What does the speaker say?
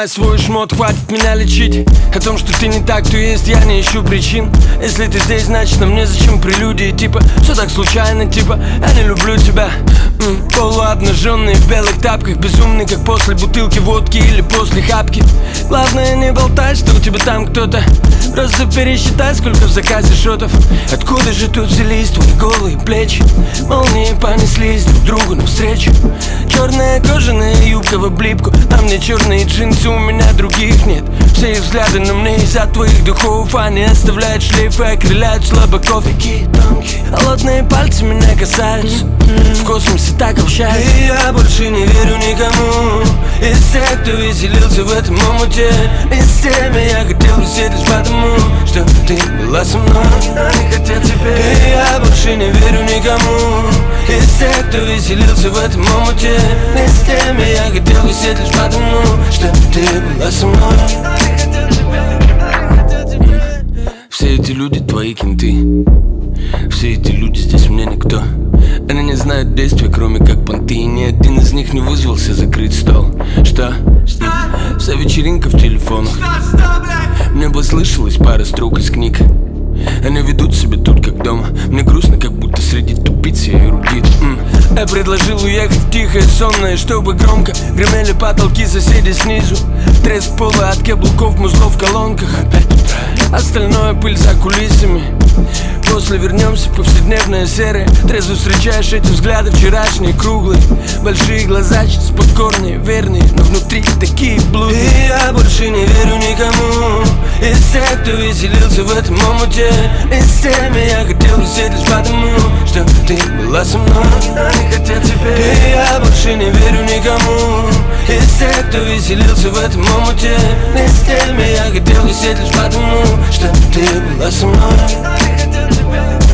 Снимай свой шмот, хватит меня лечить. О том, что ты не так, кто есть, я не ищу причин. Если ты здесь, значит нам незачем прелюдии. Типа, все так случайно, типа, я не люблю тебя. Полуобнаженный в белых тапках, безумный, как после бутылки водки или после хапки. Главное не болтай, что у тебя там кто-то. Просто пересчитай, сколько в заказе шотов. Откуда же тут взялись твои голые плечи? Молнии понеслись друг другу навстречу. Черная кожаная юбка в облипку. На мне черные джинсы, у меня других нет. Все их взгляды на мне из-за твоих духов. Они оставляют шлейфы, окрыляют слабаков. Такие тонкие, холодные пальцы меня касаются. В космосе так общаются. И я больше не верю никому из тех, кто веселился в этом омуте. И с теми я хотел висеть лишь потому, что ты была со мной. Они хотят теперь. И я больше не верю никому из тех, кто веселился в этом омуте. И с теми я хотел висеть лишь потому, что ты была со мной. Все эти люди твои кенты. Все эти люди здесь мне никто. Они не знают действия, кроме как понты. И ни один из них не вызвался закрыть стол. Что? Вся вечеринка в телефонах. Мне бы слышалось пара строк из книг. Они ведут себя тут как дома. Мне грустно, как будто среди тупиц я эрудит. Я предложил уехать в тихое сонное, чтобы громко гремели потолки соседей снизу. Треск пола от каблуков, музлов в колонках. Остальное пыль за кулисами. После вернемся в повседневное серое. Трезво встречаешь эти взгляды вчерашние, круглые. Большие глаза, чуть подкорные, верные, но внутри такие блудные. И я больше не верю никому из тех, кто веселился в этом омуте. И с теми я хотел висеть лишь потому, что ты была со мной. Они хотят теперь. И я больше не верю никому из тех, кто веселился в этом омуте. И с теми я хотел висеть лишь потому, что ты была со мной. Они хотят теперь.